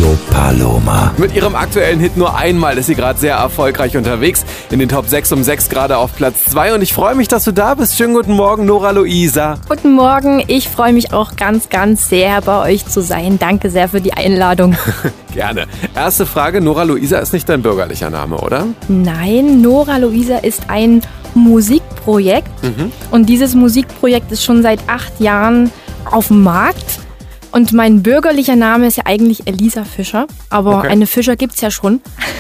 Radio Paloma. Mit ihrem aktuellen Hit Nur einmal ist sie gerade sehr erfolgreich unterwegs. In den Top 6 um 6 gerade auf Platz 2. Und ich freue mich, dass du da bist. Schönen guten Morgen, Nora Luisa. Guten Morgen. Ich freue mich auch ganz, ganz sehr, bei euch zu sein. Danke sehr für die Einladung. Gerne. Erste Frage, Nora Luisa ist nicht dein bürgerlicher Name, oder? Nein, Nora Luisa ist ein Musikprojekt. Und dieses Musikprojekt ist schon seit 8 Jahren auf dem Markt. Und mein bürgerlicher Name ist ja eigentlich Elisa Fischer, aber Okay. eine Fischer gibt's ja schon.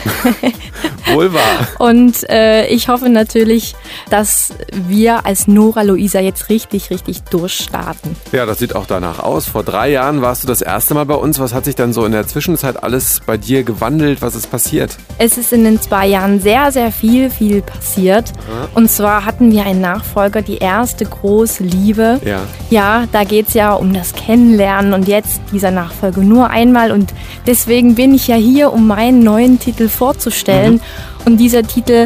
Wohl wahr. Und ich hoffe natürlich, dass wir als Nora Luisa jetzt richtig, richtig durchstarten. Ja, das sieht auch danach aus. Vor 3 Jahren warst du das erste Mal bei uns. Was hat sich dann so in der Zwischenzeit alles bei dir gewandelt? Was ist passiert? Es ist in den 2 Jahren sehr, sehr viel passiert. Und zwar hatten wir einen Nachfolger, die erste große Liebe. Ja. Ja, da geht's ja um das Kennenlernen und jetzt dieser Nachfolger nur einmal. Und deswegen bin ich ja hier, um meinen neuen Titel vorzustellen. Und dieser Titel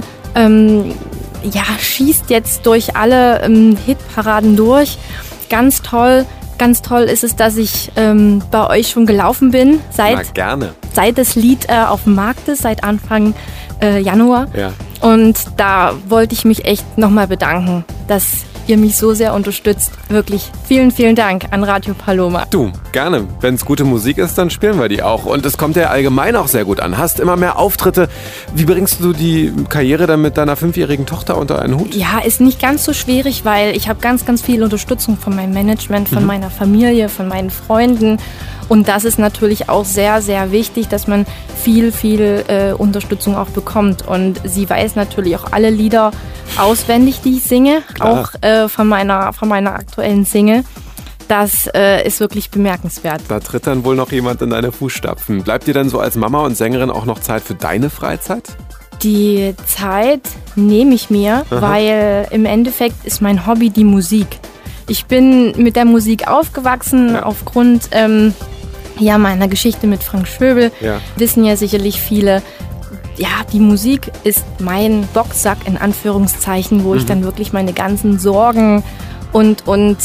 schießt jetzt durch alle Hitparaden durch. Ganz toll ist es, dass ich bei euch schon gelaufen bin, Na, gerne. seit das Lied auf dem Markt ist, seit Anfang Januar. Ja. Und da wollte ich mich echt nochmal bedanken, dass ihr mich so sehr unterstützt. Wirklich vielen, vielen Dank an Radio Paloma. Du, gerne. Wenn es gute Musik ist, dann spielen wir die auch. Und es kommt ja allgemein auch sehr gut an. Hast immer mehr Auftritte. Wie bringst du die Karriere dann mit deiner 5-jährigen Tochter unter einen Hut? Ja, ist nicht ganz so schwierig, weil ich habe ganz, ganz viel Unterstützung von meinem Management, von meiner Familie, von meinen Freunden. Und das ist natürlich auch sehr, sehr wichtig, dass man viel Unterstützung auch bekommt. Und sie weiß natürlich auch alle Lieder auswendig, die ich singe, Klar. auch von meiner aktuellen Single. Das ist wirklich bemerkenswert. Da tritt dann wohl noch jemand in deine Fußstapfen. Bleibt dir dann so als Mama und Sängerin auch noch Zeit für deine Freizeit? Die Zeit nehme ich mir, weil im Endeffekt ist mein Hobby die Musik. Ich bin mit der Musik aufgewachsen aufgrund meiner Geschichte mit Frank Schöbel. Ja. Wissen ja sicherlich viele. Ja, die Musik ist mein Boxsack in Anführungszeichen, wo ich dann wirklich meine ganzen Sorgen und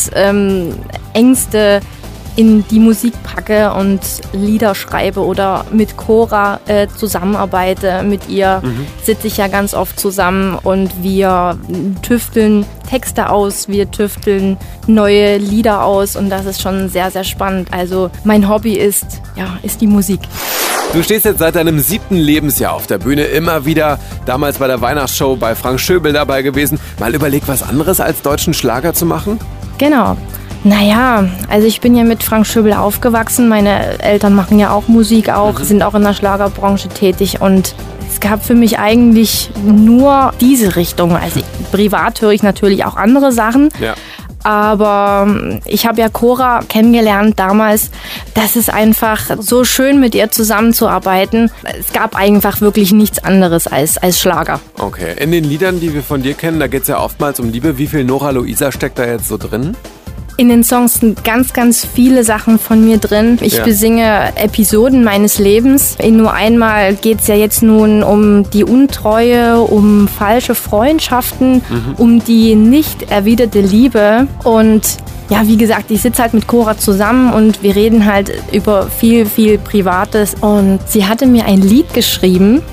Ängste in die Musik packe und Lieder schreibe oder mit Cora zusammenarbeite. Mit ihr sitze ich ja ganz oft zusammen und wir tüfteln Texte aus, wir tüfteln neue Lieder aus und das ist schon sehr, sehr spannend. Also mein Hobby ist die Musik. Du stehst jetzt seit deinem 7. Lebensjahr auf der Bühne, immer wieder, damals bei der Weihnachtsshow bei Frank Schöbel dabei gewesen. Mal überlegt, was anderes als deutschen Schlager zu machen? Genau. Naja, also ich bin ja mit Frank Schöbel aufgewachsen. Meine Eltern machen ja auch Musik, sind auch in der Schlagerbranche tätig und es gab für mich eigentlich nur diese Richtung. Also privat höre ich natürlich auch andere Sachen. Ja. Aber ich habe ja Cora kennengelernt damals. Das ist einfach so schön, mit ihr zusammenzuarbeiten. Es gab einfach wirklich nichts anderes als Schlager. Okay, in den Liedern, die wir von dir kennen, da geht es ja oftmals um Liebe. Wie viel Nora Luisa steckt da jetzt so drin? In den Songs sind ganz, ganz viele Sachen von mir drin. Ich besinge Episoden meines Lebens. In Nur einmal geht es ja jetzt nun um die Untreue, um falsche Freundschaften, um die nicht erwiderte Liebe. Und ja, wie gesagt, ich sitze halt mit Cora zusammen und wir reden halt über viel, viel Privates. Und sie hatte mir ein Lied geschrieben.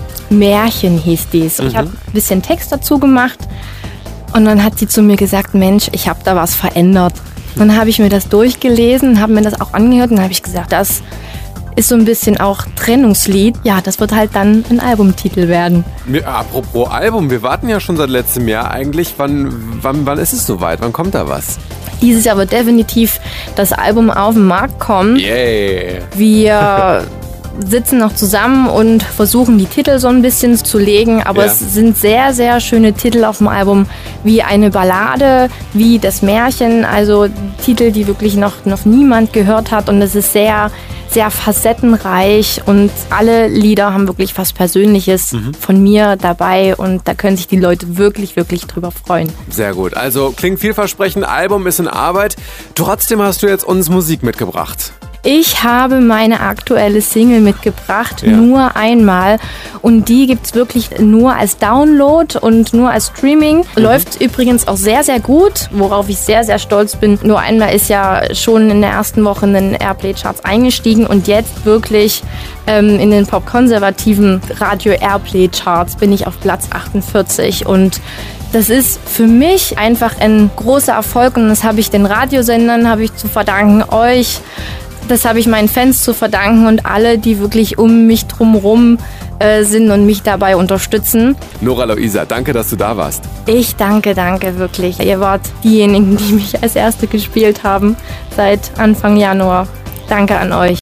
Märchen hieß dies. Ich habe ein bisschen Text dazu gemacht. Und dann hat sie zu mir gesagt, Mensch, ich habe da was verändert. Dann habe ich mir das durchgelesen, habe mir das auch angehört und habe ich gesagt, das ist so ein bisschen auch Trennungslied. Ja, das wird halt dann ein Albumtitel werden. Apropos Album, wir warten ja schon seit letztem Jahr eigentlich. Wann ist es soweit? Wann kommt da was? Dieses Jahr wird definitiv das Album auf den Markt kommen. Yeah. Wir sitzen noch zusammen und versuchen die Titel so ein bisschen zu legen, aber es sind sehr, sehr schöne Titel auf dem Album, wie eine Ballade, wie das Märchen, also Titel, die wirklich noch niemand gehört hat und es ist sehr, sehr facettenreich und alle Lieder haben wirklich was Persönliches von mir dabei und da können sich die Leute wirklich, wirklich drüber freuen. Sehr gut, also klingt vielversprechend, Album ist in Arbeit, trotzdem hast du jetzt uns Musik mitgebracht. Ich habe meine aktuelle Single mitgebracht, Nur einmal. Und die gibt's wirklich nur als Download und nur als Streaming. Läuft übrigens auch sehr, sehr gut, worauf ich sehr, sehr stolz bin. Nur einmal ist ja schon in der ersten Woche in den Airplay-Charts eingestiegen und jetzt wirklich in den popkonservativen Radio-Airplay-Charts bin ich auf Platz 48 und das ist für mich einfach ein großer Erfolg und das habe ich den Radiosendern zu verdanken, euch. Das habe ich meinen Fans zu verdanken und alle, die wirklich um mich drumherum sind und mich dabei unterstützen. Nora Luisa, danke, dass du da warst. Ich danke wirklich. Ihr wart diejenigen, die mich als Erste gespielt haben seit Anfang Januar. Danke an euch.